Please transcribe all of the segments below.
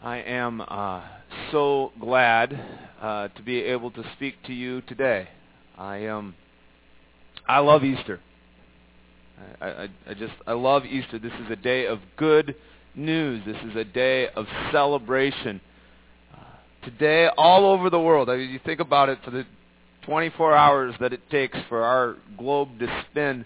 I am so glad to be able to speak to you today. I love Easter. I love Easter. This is a day of good news. This is a day of celebration. Today, all over the world, I mean, you think about it, for the 24 hours that it takes for our globe to spin,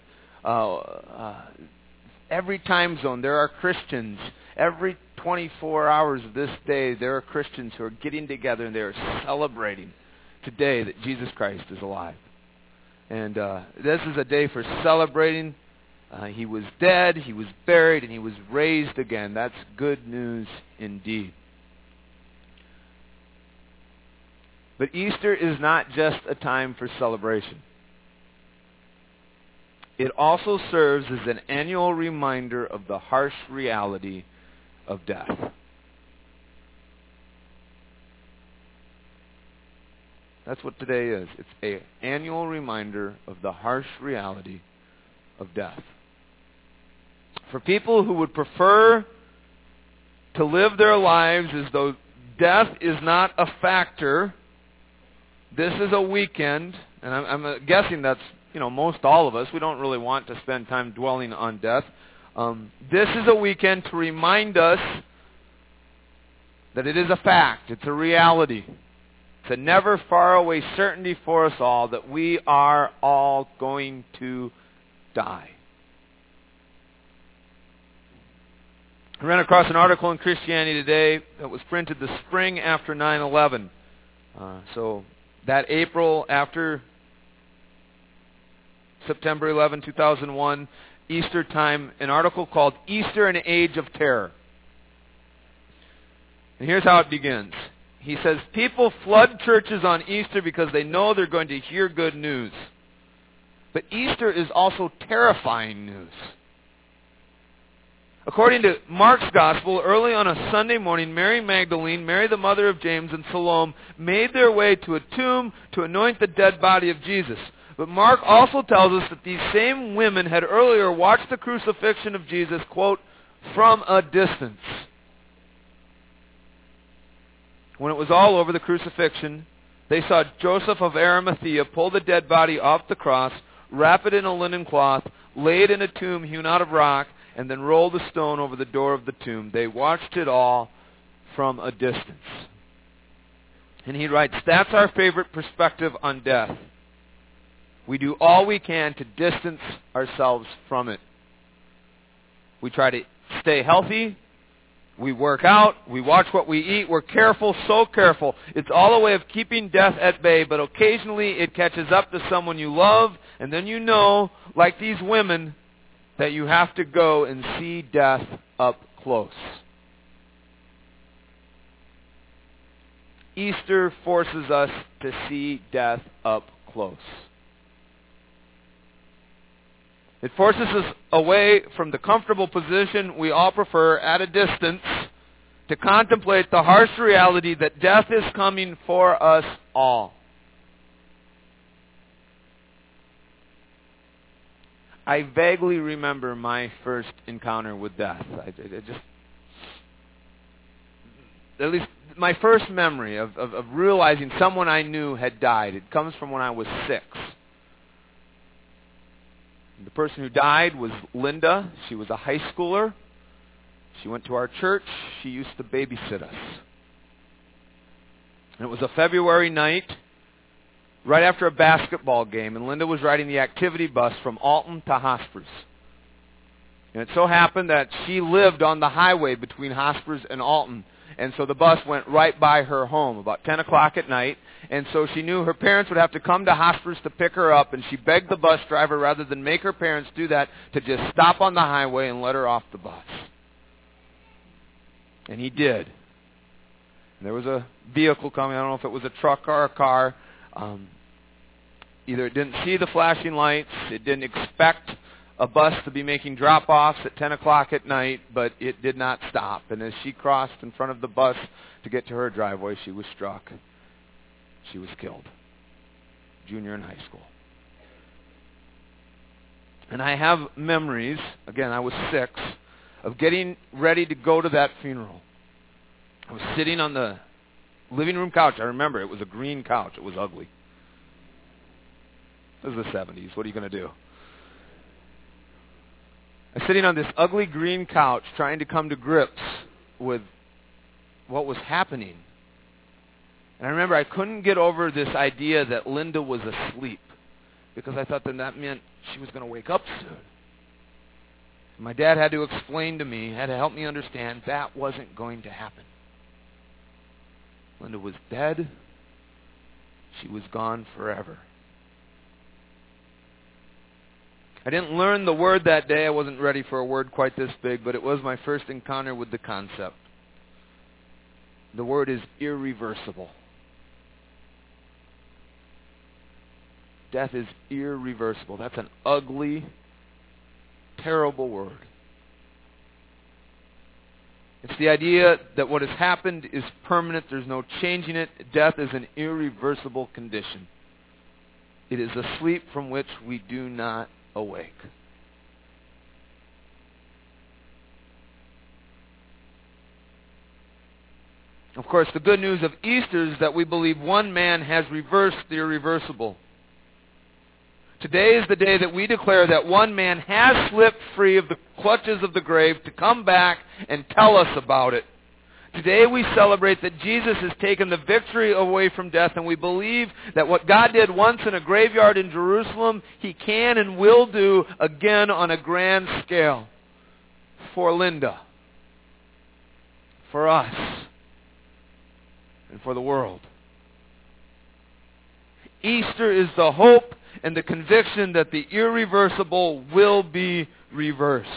every time zone, there are Christians. Every 24 hours of this day, there are Christians who are getting together and they are celebrating today that Jesus Christ is alive. And this is a day for celebrating. He was dead, He was buried, and He was raised again. That's good news indeed. But Easter is not just a time for celebration. It also serves as an annual reminder of the harsh reality of death. That's what today is. It's an annual reminder of the harsh reality of death. For people who would prefer to live their lives as though death is not a factor, this is a weekend, and I'm guessing that's most all of us. We don't really want to spend time dwelling on death. This is a weekend to remind us that it is a fact. It's a reality. It's a never far away certainty for us all that we are all going to die. I ran across an article in Christianity Today that was printed the spring after 9/11. So that April after September 11, 2001, Easter time, an article called Easter, an Age of Terror. And here's how it begins. He says, people flood churches on Easter because they know they're going to hear good news. But Easter is also terrifying news. According to Mark's Gospel, early on a Sunday morning, Mary Magdalene, Mary the mother of James, and Salome made their way to a tomb to anoint the dead body of Jesus. But Mark also tells us that these same women had earlier watched the crucifixion of Jesus, quote, from a distance. When it was all over, the crucifixion, they saw Joseph of Arimathea pull the dead body off the cross, wrap it in a linen cloth, lay it in a tomb hewn out of rock, and then roll the stone over the door of the tomb. They watched it all from a distance. And he writes, that's our favorite perspective on death. We do all we can to distance ourselves from it. We try to stay healthy. We work out. We watch what we eat. We're careful, so careful. It's all a way of keeping death at bay, but occasionally it catches up to someone you love, and then you know, like these women, that you have to go and see death up close. Easter forces us to see death up close. It forces us away from the comfortable position we all prefer at a distance to contemplate the harsh reality that death is coming for us all. I vaguely remember my first encounter with death. At least my first memory of realizing someone I knew had died, it comes from when I was 6. The person who died was Linda. She was a high schooler. She went to our church. She used to babysit us. And it was a February night, right after a basketball game, and Linda was riding the activity bus from Alton to Hospers. And it so happened that she lived on the highway between Hospers and Alton, and so the bus went right by her home about 10 o'clock at night, and so she knew her parents would have to come to Hospers to pick her up, and she begged the bus driver, rather than make her parents do that, to just stop on the highway and let her off the bus. And he did. And there was a vehicle coming. I don't know if it was a truck or a car. Either it didn't see the flashing lights, it didn't expect a bus to be making drop-offs at 10 o'clock at night, but it did not stop. And as she crossed in front of the bus to get to her driveway, she was struck. She was killed. Junior in high school. And I have memories, again, I was 6, of getting ready to go to that funeral. I was sitting on the living room couch. I remember it was a green couch. It was ugly. It was the 70s. What are you going to do? I was sitting on this ugly green couch trying to come to grips with what was happening. And I remember I couldn't get over this idea that Linda was asleep because I thought that meant she was going to wake up soon. And my dad had to explain to me, had to help me understand that wasn't going to happen. Linda was dead. She was gone forever. I didn't learn the word that day. I wasn't ready for a word quite this big, but it was my first encounter with the concept. The word is irreversible. Death is irreversible. That's an ugly, terrible word. It's the idea that what has happened is permanent. There's no changing it. Death is an irreversible condition. It is a sleep from which we do not awake. Of course, the good news of Easter is that we believe one man has reversed the irreversible. Today is the day that we declare that one man has slipped free of the clutches of the grave to come back and tell us about it. Today we celebrate that Jesus has taken the victory away from death, and we believe that what God did once in a graveyard in Jerusalem, He can and will do again on a grand scale. For Linda, for us, and for the world. Easter is the hope and the conviction that the irreversible will be reversed.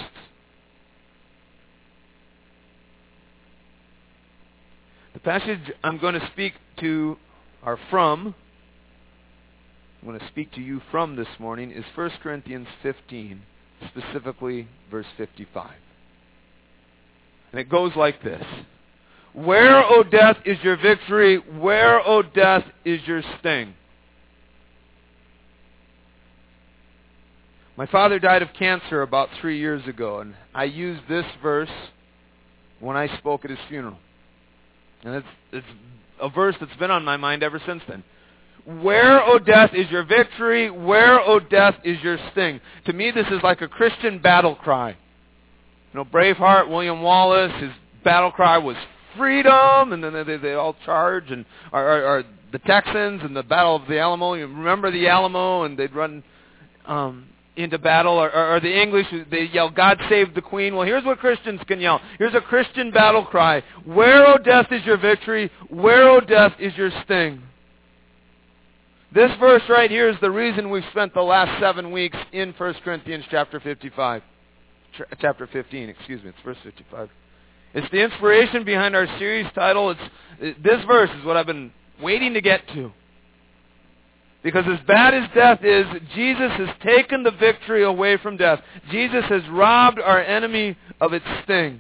The passage I'm going to speak to are from, I'm going to speak to you from this morning, is 1 Corinthians 15, specifically verse 55. And it goes like this. Where, O death, is your victory? Where, O death, is your sting? My father died of cancer about 3 years ago, and I used this verse when I spoke at his funeral. And it's a verse that's been on my mind ever since then. Where, O death, is your victory? Where, O death, is your sting? To me, this is like a Christian battle cry. You know, Braveheart, William Wallace, his battle cry was freedom, and then they all charge, and are the Texans and the Battle of the Alamo. You remember the Alamo, and they'd run into battle, or the English, they yell, God save the Queen. Well, here's what Christians can yell. Here's a Christian battle cry. Where, O death, is your victory? Where, O death, is your sting? This verse right here is the reason we've spent the last 7 weeks in 1 Corinthians chapter 55. Chapter 15, excuse me, it's verse 55. It's the inspiration behind our series title. This verse is what I've been waiting to get to. Because as bad as death is, Jesus has taken the victory away from death. Jesus has robbed our enemy of its sting.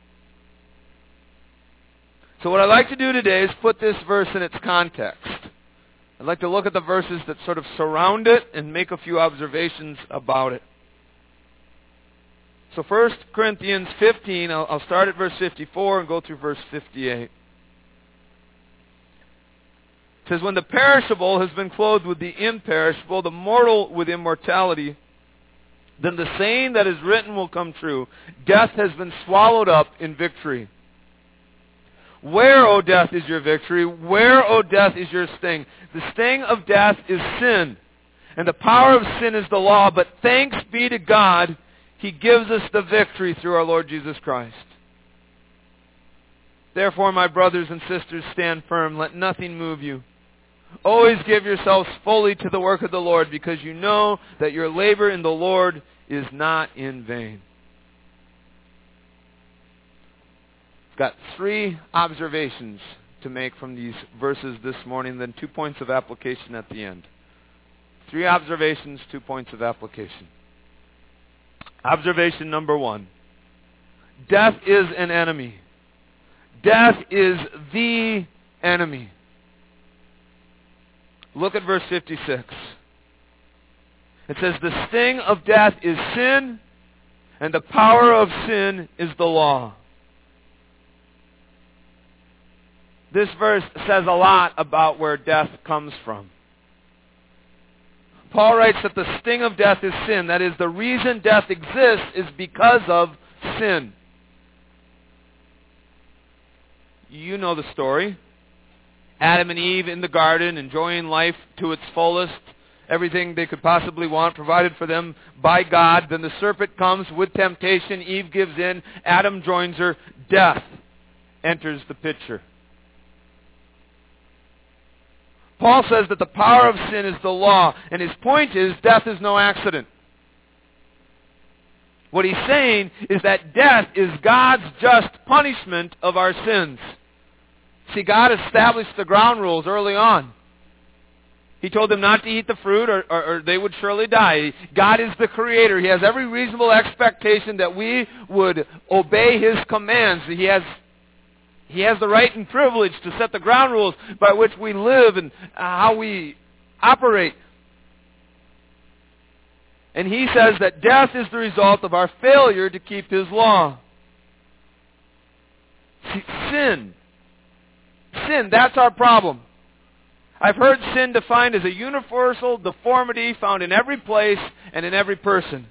So what I'd like to do today is put this verse in its context. I'd like to look at the verses that sort of surround it and make a few observations about it. So 1 Corinthians 15, I'll start at verse 54 and go through verse 58. It says, when the perishable has been clothed with the imperishable, the mortal with immortality, then the saying that is written will come true. Death has been swallowed up in victory. Where, O death, is your victory? Where, O death, is your sting? The sting of death is sin, and the power of sin is the law, but thanks be to God, He gives us the victory through our Lord Jesus Christ. Therefore, my brothers and sisters, stand firm. Let nothing move you. Always give yourselves fully to the work of the Lord, because you know that your labor in the Lord is not in vain. I've got 3 observations to make from these verses this morning, then 2 points of application at the end. 3 observations, 2 points of application. Observation number 1. Death is an enemy. Death is the enemy. Look at verse 56. It says, the sting of death is sin, and the power of sin is the law. This verse says a lot about where death comes from. Paul writes that the sting of death is sin. That is, the reason death exists is because of sin. You know the story. Adam and Eve in the garden, enjoying life to its fullest. Everything they could possibly want provided for them by God. Then the serpent comes with temptation. Eve gives in. Adam joins her. Death enters the picture. Paul says that the power of sin is the law. And his point is, death is no accident. What he's saying is that death is God's just punishment of our sins. See, God established the ground rules early on. He told them not to eat the fruit or they would surely die. God is the Creator. He has every reasonable expectation that we would obey His commands. He has the right and privilege to set the ground rules by which we live and how we operate. And He says that death is the result of our failure to keep His law. See, sin, that's our problem. I've heard sin defined as a universal deformity found in every place and in every person.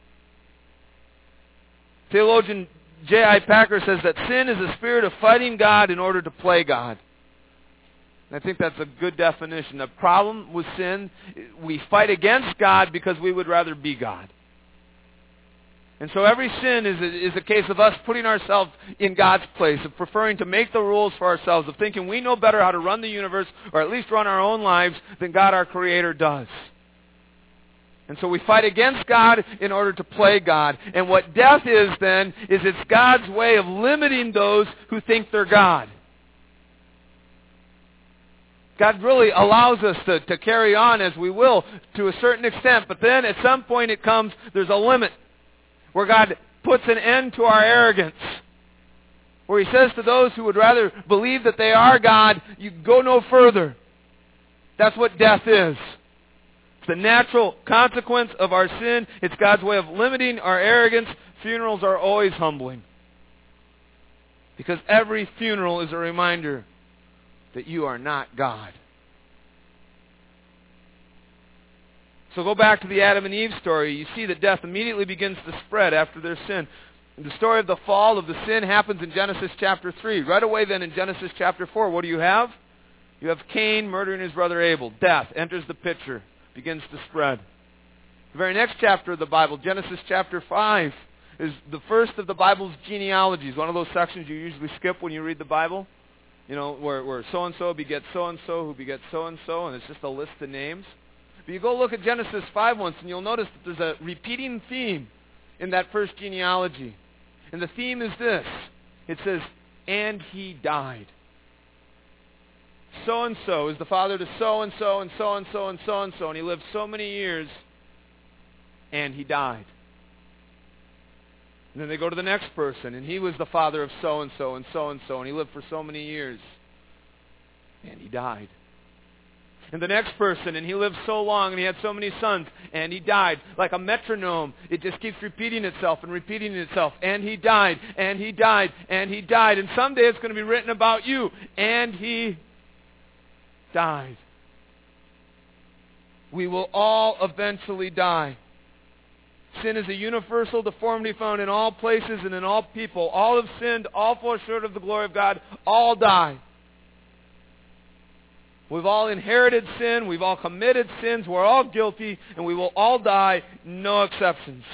Theologian J.I. Packer says that sin is a spirit of fighting God in order to play God. And I think that's a good definition. The problem with sin, we fight against God because we would rather be God. And so every sin is a case of us putting ourselves in God's place, of preferring to make the rules for ourselves, of thinking we know better how to run the universe, or at least run our own lives, than God our Creator does. And so we fight against God in order to play God. And what death is then, is it's God's way of limiting those who think they're God. God really allows us to carry on as we will to a certain extent, but then at some point it comes, there's a limit where God puts an end to our arrogance. Where He says to those who would rather believe that they are God, you go no further. That's what death is. It's the natural consequence of our sin. It's God's way of limiting our arrogance. Funerals are always humbling. Because every funeral is a reminder that you are not God. So go back to the Adam and Eve story. You see that death immediately begins to spread after their sin. The story of the fall of the sin happens in Genesis chapter 3. Right away then in Genesis chapter 4, what do you have? You have Cain murdering his brother Abel. Death enters the picture, begins to spread. The very next chapter of the Bible, Genesis chapter 5, is the first of the Bible's genealogies. One of those sections you usually skip when you read the Bible. You know, where so-and-so begets so-and-so, who begets so-and-so, and it's just a list of names. But you go look at Genesis 5 once, and you'll notice that there's a repeating theme in that first genealogy. And the theme is this. It says, and he died. So-and-so is the father to so-and-so, and so-and-so, and so-and-so, and he lived so many years, and he died. And then they go to the next person, and he was the father of so-and-so, and so-and-so, and he lived for so many years, and he died. And the next person, and he lived so long, and he had so many sons, and he died. Like a metronome, it just keeps repeating itself and repeating itself. And he died, and he died, and he died. And someday it's going to be written about you. And he died. We will all eventually die. Sin is a universal deformity found in all places and in all people. All have sinned, all fall short of the glory of God, all die. We've all inherited sin. We've all committed sins. We're all guilty, and we will all die, no exceptions.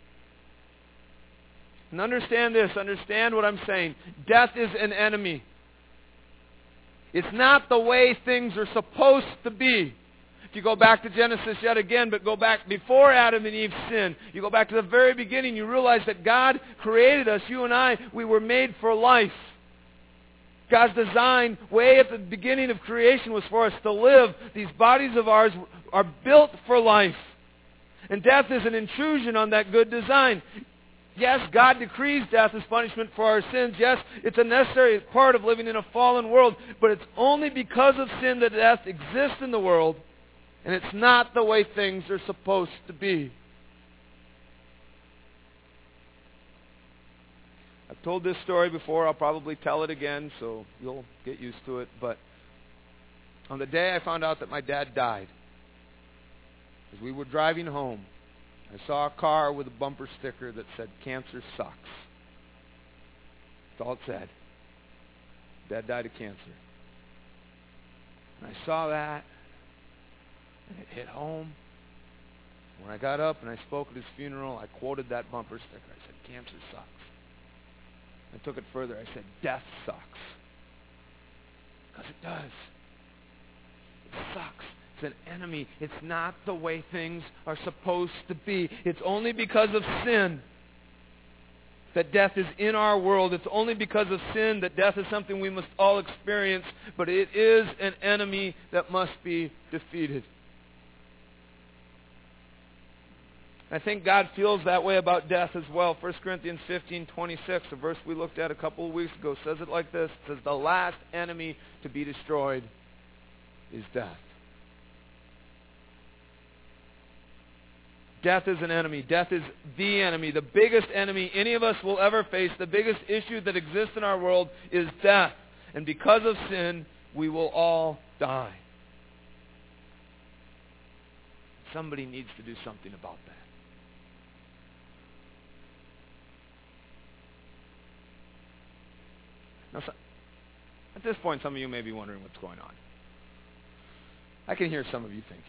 And understand this. Understand what I'm saying. Death is an enemy. It's not the way things are supposed to be. If you go back to Genesis yet again, but go back before Adam and Eve sinned, you go back to the very beginning, you realize that God created us, you and I, we were made for life. God's design way at the beginning of creation was for us to live. These bodies of ours are built for life. And death is an intrusion on that good design. Yes, God decrees death as punishment for our sins. Yes, it's a necessary part of living in a fallen world. But it's only because of sin that death exists in the world. And it's not the way things are supposed to be. I've told this story before. I'll probably tell it again, so you'll get used to it. But on the day I found out that my dad died, as we were driving home, I saw a car with a bumper sticker that said, "Cancer sucks." That's all it said. Dad died of cancer. And I saw that, and it hit home. When I got up and I spoke at his funeral, I quoted that bumper sticker. I said, "Cancer sucks." I took it further. I said, "Death sucks." Because it does. It sucks. It's an enemy. It's not the way things are supposed to be. It's only because of sin that death is in our world. It's only because of sin that death is something we must all experience. But it is an enemy that must be defeated. I think God feels that way about death as well. 1 Corinthians 15:26, a verse we looked at a couple of weeks ago, says it like this. It says, the last enemy to be destroyed is death. Death is an enemy. Death is the enemy. The biggest enemy any of us will ever face, the biggest issue that exists in our world is death. And because of sin, we will all die. Somebody needs to do something about that. Now, at this point, some of you may be wondering what's going on. I can hear some of you thinking,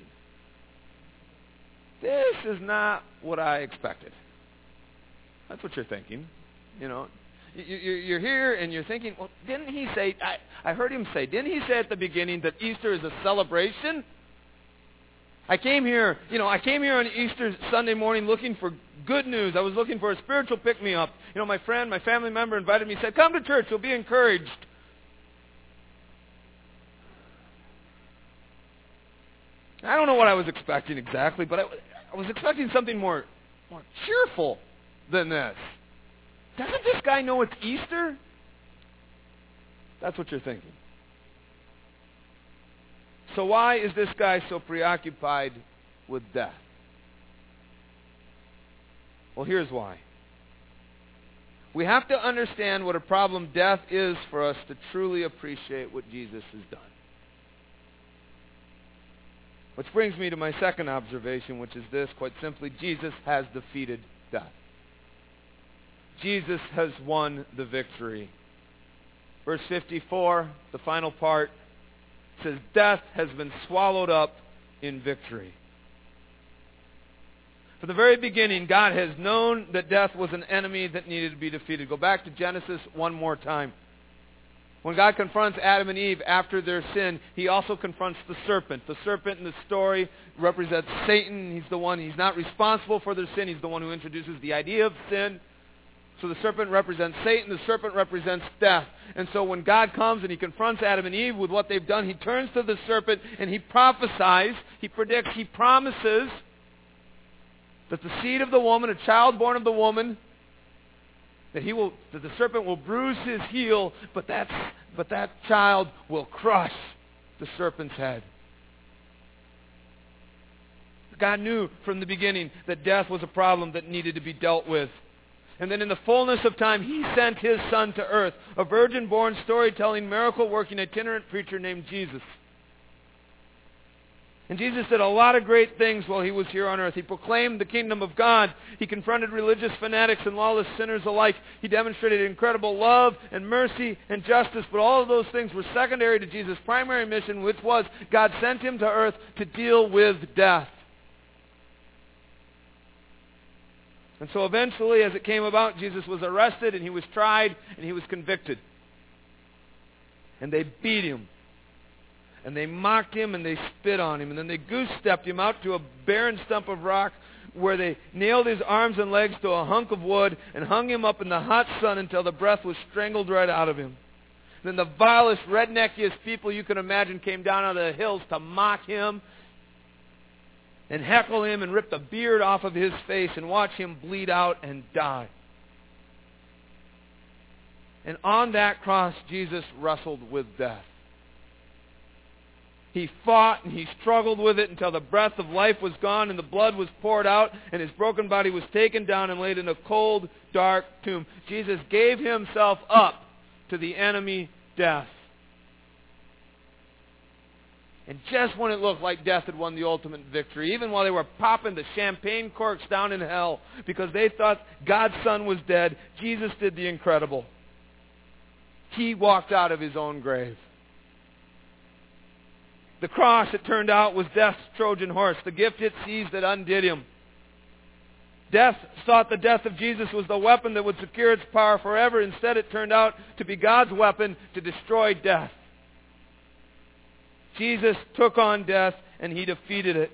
this is not what I expected. That's what you're thinking. You know, you're here and you're thinking, well, didn't he say, I heard him say, didn't he say at the beginning that Easter is a celebration? I came here on Easter Sunday morning looking for good news. I was looking for a spiritual pick-me-up. You know, my family member invited me, said, come to church, you'll be encouraged. I don't know what I was expecting exactly, but I was expecting something more cheerful than this. Doesn't this guy know it's Easter? That's what you're thinking. So why is this guy so preoccupied with death? Well, here's why. We have to understand what a problem death is for us to truly appreciate what Jesus has done. Which brings me to my second observation, which is this, quite simply, Jesus has defeated death. Jesus has won the victory. Verse 54, the final part, says, death has been swallowed up in victory. From the very beginning, God has known that death was an enemy that needed to be defeated. Go back to Genesis one more time. When God confronts Adam and Eve after their sin, He also confronts the serpent. The serpent in the story represents Satan. He's not responsible for their sin. He's the one who introduces the idea of sin. So the serpent represents Satan. The serpent represents death. And so when God comes and He confronts Adam and Eve with what they've done, He turns to the serpent and He prophesies, He predicts, He promises that the seed of the woman, a child born of the woman, that the serpent will bruise his heel, but that child will crush the serpent's head. God knew from the beginning that death was a problem that needed to be dealt with. And then in the fullness of time, He sent His Son to earth, a virgin-born, storytelling, miracle-working, itinerant preacher named Jesus. And Jesus did a lot of great things while He was here on earth. He proclaimed the kingdom of God. He confronted religious fanatics and lawless sinners alike. He demonstrated incredible love and mercy and justice. But all of those things were secondary to Jesus' primary mission, which was God sent Him to earth to deal with death. And so eventually, as it came about, Jesus was arrested and He was tried and He was convicted. And they beat Him. And they mocked Him and they spit on Him. And then they goose-stepped Him out to a barren stump of rock where they nailed His arms and legs to a hunk of wood and hung Him up in the hot sun until the breath was strangled right out of Him. Then the vilest, redneckiest people you can imagine came down out of the hills to mock Him and heckle Him and rip the beard off of His face and watch Him bleed out and die. And on that cross, Jesus wrestled with death. He fought and he struggled with it until the breath of life was gone and the blood was poured out and his broken body was taken down and laid in a cold, dark tomb. Jesus gave himself up to the enemy, death. And just when it looked like death had won the ultimate victory, even while they were popping the champagne corks down in hell because they thought God's Son was dead, Jesus did the incredible. He walked out of his own grave. The cross, it turned out, was death's Trojan horse, the gift it seized that undid him. Death thought the death of Jesus was the weapon that would secure its power forever. Instead, it turned out to be God's weapon to destroy death. Jesus took on death and he defeated it.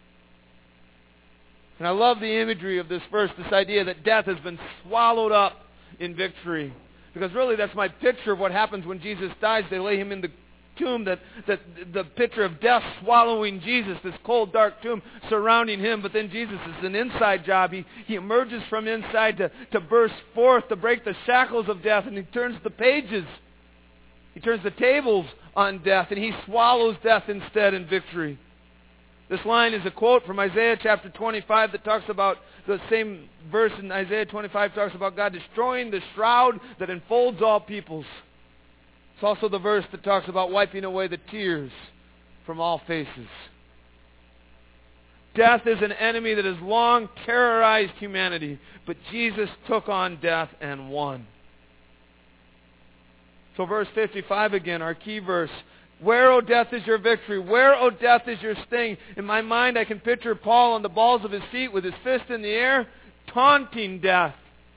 And I love the imagery of this verse, this idea that death has been swallowed up in victory. Because really that's my picture of what happens when Jesus dies. They lay him in the tomb, that the picture of death swallowing Jesus, this cold, dark tomb surrounding him. But then Jesus is an inside job. He emerges from inside to burst forth, to break the shackles of death, and he turns the pages. He turns the tables on death, and he swallows death instead in victory. This line is a quote from Isaiah chapter 25 that talks about, the same verse in Isaiah 25 talks about God destroying the shroud that enfolds all peoples. It's also the verse that talks about wiping away the tears from all faces. Death is an enemy that has long terrorized humanity, but Jesus took on death and won. So verse 55 again, our key verse. Where, O death, is your victory? Where, O death, is your sting? In my mind, I can picture Paul on the balls of his feet with his fist in the air, taunting death.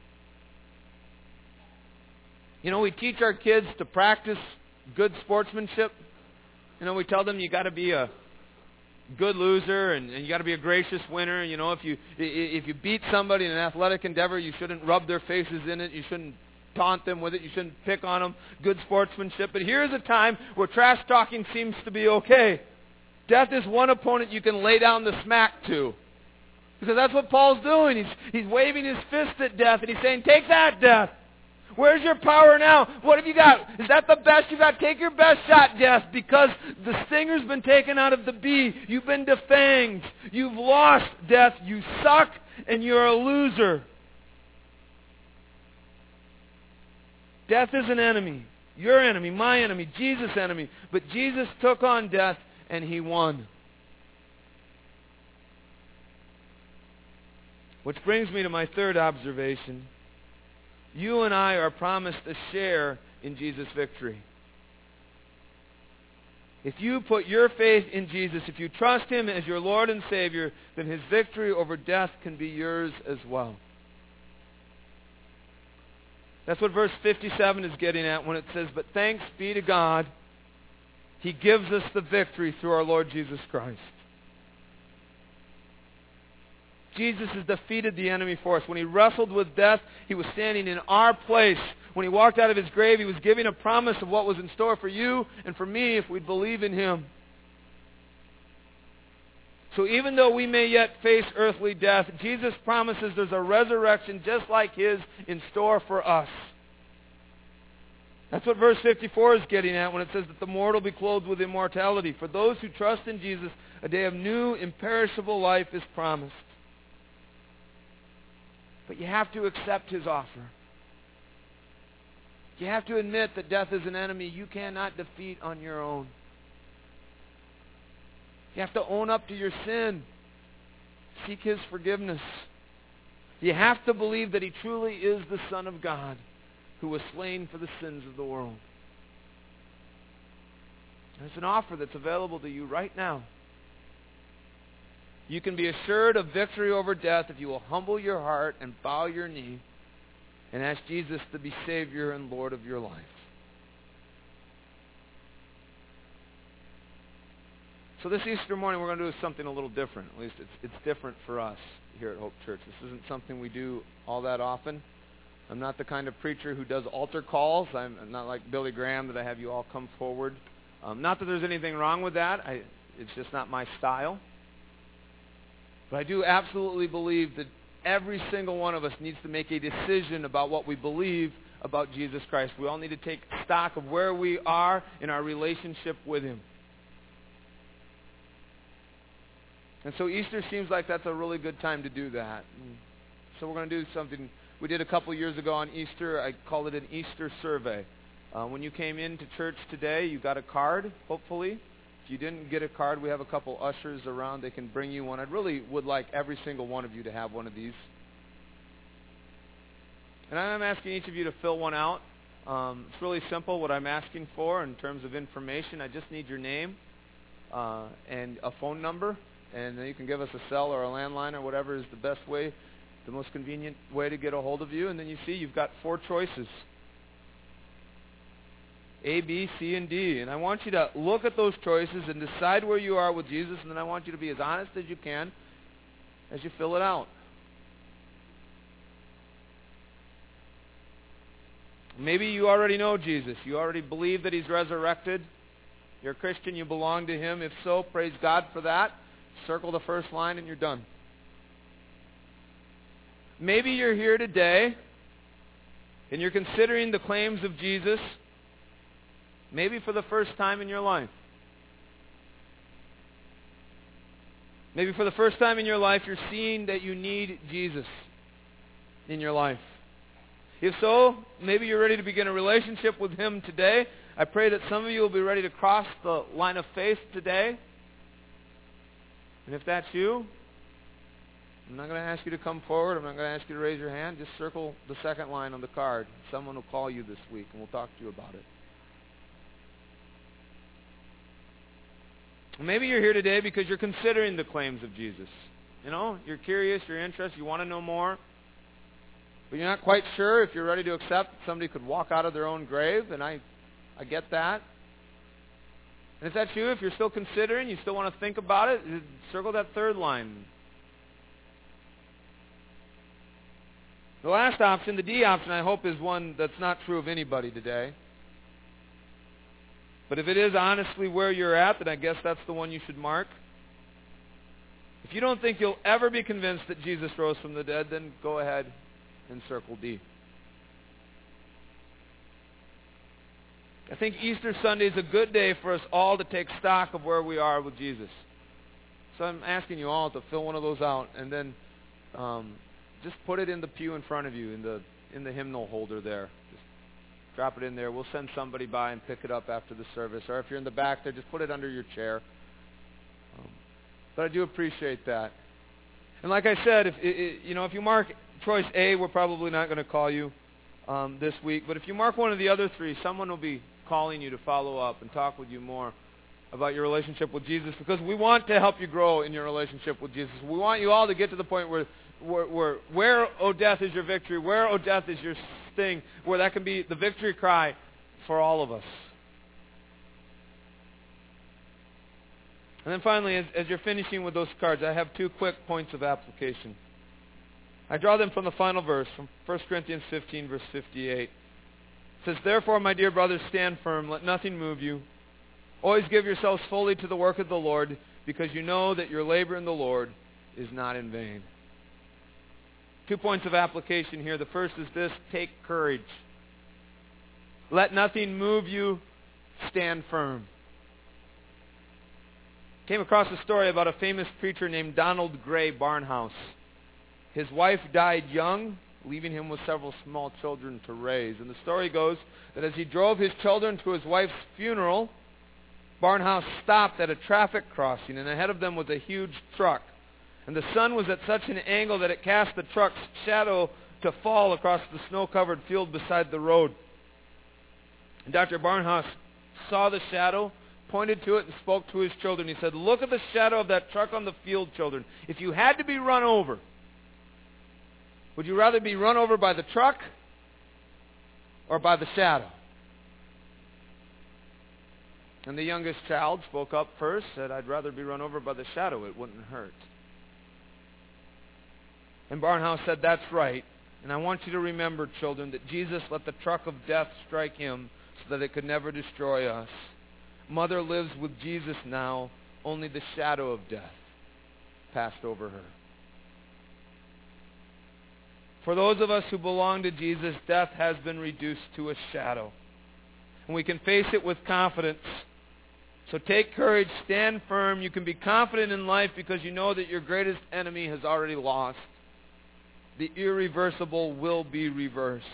You know, we teach our kids to practice good sportsmanship. You know, we tell them you got to be a good loser and you got to be a gracious winner. You know, if you beat somebody in an athletic endeavor, you shouldn't rub their faces in it. You shouldn't taunt them with it. You shouldn't pick on them. Good sportsmanship. But here's a time where trash talking seems to be okay. Death is one opponent you can lay down the smack to. Because that's what Paul's doing. He's waving his fist at death and he's saying, take that, death. Where's your power now? What have you got? Is that the best you've got? Take your best shot, death, because the stinger's been taken out of the bee. You've been defanged. You've lost, death. You suck and you're a loser. Death is an enemy. Your enemy, my enemy, Jesus' enemy. But Jesus took on death and he won. Which brings me to my third observation. You and I are promised a share in Jesus' victory. If you put your faith in Jesus, if you trust him as your Lord and Savior, then his victory over death can be yours as well. That's what verse 57 is getting at when it says, but thanks be to God, he gives us the victory through our Lord Jesus Christ. Jesus has defeated the enemy for us. When he wrestled with death, he was standing in our place. When he walked out of his grave, he was giving a promise of what was in store for you and for me if we'd believe in him. So even though we may yet face earthly death, Jesus promises there's a resurrection just like his in store for us. That's what verse 54 is getting at when it says that the mortal will be clothed with immortality. For those who trust in Jesus, a day of new, imperishable life is promised. But you have to accept his offer. You have to admit that death is an enemy you cannot defeat on your own. You have to own up to your sin. Seek his forgiveness. You have to believe that he truly is the Son of God who was slain for the sins of the world. And it's an offer that's available to you right now. You can be assured of victory over death if you will humble your heart and bow your knee and ask Jesus to be Savior and Lord of your life. So this Easter morning we're going to do something a little different. At least it's different for us here at Hope Church. This isn't something we do all that often. I'm not the kind of preacher who does altar calls. I'm not like Billy Graham that I have you all come forward. Not that there's anything wrong with that. It's just not my style. But I do absolutely believe that every single one of us needs to make a decision about what we believe about Jesus Christ. We all need to take stock of where we are in our relationship with him. And so Easter seems like that's a really good time to do that. And so we're going to do something we did a couple years ago on Easter. I called it an Easter survey. When you came into church today, you got a card, hopefully. If you didn't get a card, we have a couple ushers around. They can bring you one. I really would like every single one of you to have one of these. And I'm asking each of you to fill one out. It's really simple what I'm asking for in terms of information. I just need your name and a phone number. And then you can give us a cell or a landline or whatever is the best way, the most convenient way to get a hold of you. And then you see you've got 4 choices. A, B, C, and D. And I want you to look at those choices and decide where you are with Jesus. And then I want you to be as honest as you can as you fill it out. Maybe you already know Jesus. You already believe that He's resurrected. You're a Christian. You belong to Him. If so, praise God for that. Circle the first line and you're done. Maybe you're here today and you're considering the claims of Jesus, maybe for the first time in your life. Maybe for the first time in your life you're seeing that you need Jesus in your life. If so, maybe you're ready to begin a relationship with Him today. I pray that some of you will be ready to cross the line of faith today. And if that's you, I'm not going to ask you to come forward. I'm not going to ask you to raise your hand. Just circle the second line on the card. Someone will call you this week, and we'll talk to you about it. Maybe you're here today because you're considering the claims of Jesus. You know, you're curious, you're interested, you want to know more. But you're not quite sure if you're ready to accept that somebody could walk out of their own grave, and I get that. And if that's you, if you're still considering, you still want to think about it, circle that third line. The last option, the D option, I hope is one that's not true of anybody today. But if it is honestly where you're at, then I guess that's the one you should mark. If you don't think you'll ever be convinced that Jesus rose from the dead, then go ahead and circle D. I think Easter Sunday is a good day for us all to take stock of where we are with Jesus. So I'm asking you all to fill one of those out and then just put it in the pew in front of you, in the hymnal holder there. Just drop it in there. We'll send somebody by and pick it up after the service. Or if you're in the back there, just put it under your chair. But I do appreciate that. And like I said, if you mark choice A, we're probably not going to call you this week. But if you mark one of the other 3, someone will be calling you to follow up and talk with you more about your relationship with Jesus, because we want to help you grow in your relationship with Jesus. We want you all to get to the point where, oh, death is your victory, where, oh, death is your sting, where that can be the victory cry for all of us. And then finally, as you're finishing with those cards, I have 2 quick points of application. I draw them from the final verse, from 1 Corinthians 15, verse 58. It says, "Therefore, my dear brothers, stand firm. Let nothing move you. Always give yourselves fully to the work of the Lord, because you know that your labor in the Lord is not in vain." 2 points of application here. The first is this: take courage. Let nothing move you. Stand firm. Came across a story about a famous preacher named Donald Gray Barnhouse. His wife died young, leaving him with several small children to raise. And the story goes that as he drove his children to his wife's funeral, Barnhouse stopped at a traffic crossing, and ahead of them was a huge truck. And the sun was at such an angle that it cast the truck's shadow to fall across the snow-covered field beside the road. And Dr. Barnhouse saw the shadow, pointed to it, and spoke to his children. He said, "Look at the shadow of that truck on the field, children. If you had to be run over, would you rather be run over by the truck or by the shadow?" And the youngest child spoke up first, said, "I'd rather be run over by the shadow. It wouldn't hurt." And Barnhouse said, "That's right. And I want you to remember, children, that Jesus let the truck of death strike him so that it could never destroy us. Mother lives with Jesus now. Only the shadow of death passed over her." For those of us who belong to Jesus, death has been reduced to a shadow. And we can face it with confidence So take courage, stand firm. You can be confident in life because you know that your greatest enemy has already lost. The irreversible will be reversed.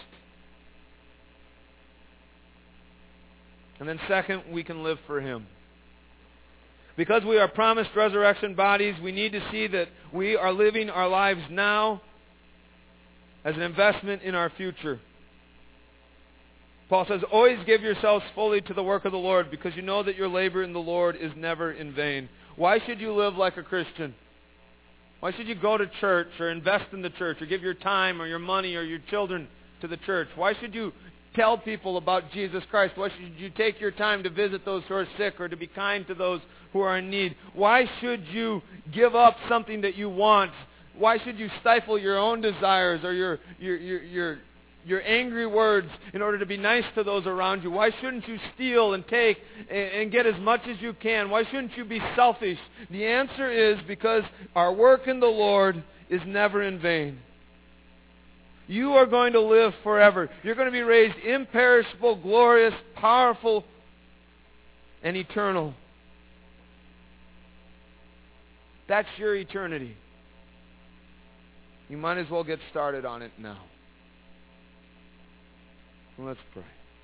And then second, we can live for Him. Because we are promised resurrection bodies, we need to see that we are living our lives now as an investment in our future. Paul says, always give yourselves fully to the work of the Lord, because you know that your labor in the Lord is never in vain. Why should you live like a Christian? Why should you go to church or invest in the church or give your time or your money or your children to the church? Why should you tell people about Jesus Christ? Why should you take your time to visit those who are sick or to be kind to those who are in need? Why should you give up something that you want? Why should you stifle your own desires or your angry words in order to be nice to those around you? Why shouldn't you steal and take and get as much as you can? Why shouldn't you be selfish? The answer is because our work in the Lord is never in vain. You are going to live forever. You're going to be raised imperishable, glorious, powerful, and eternal. That's your eternity. You might as well get started on it now. Let's pray.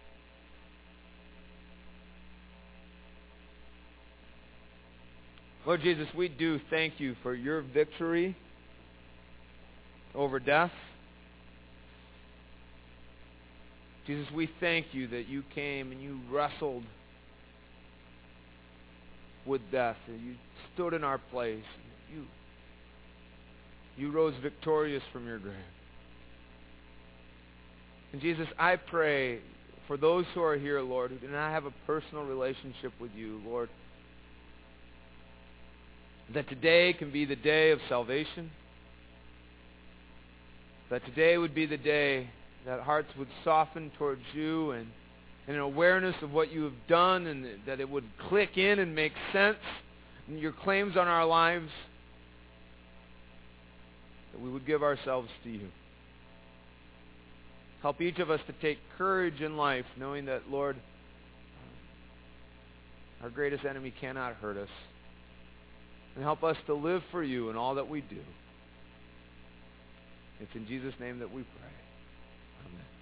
Lord Jesus, we do thank you for your victory over death. Jesus, we thank you that you came and you wrestled with death. And you stood in our place. You rose victorious from your grave. And Jesus, I pray for those who are here, Lord, who do not have a personal relationship with you, Lord, that today can be the day of salvation, that today would be the day that hearts would soften towards you and an awareness of what you have done, and that it would click in and make sense in your claims on our lives, that we would give ourselves to you. Help each of us to take courage in life, knowing that, Lord, our greatest enemy cannot hurt us. And help us to live for you in all that we do. It's in Jesus' name that we pray. Amen.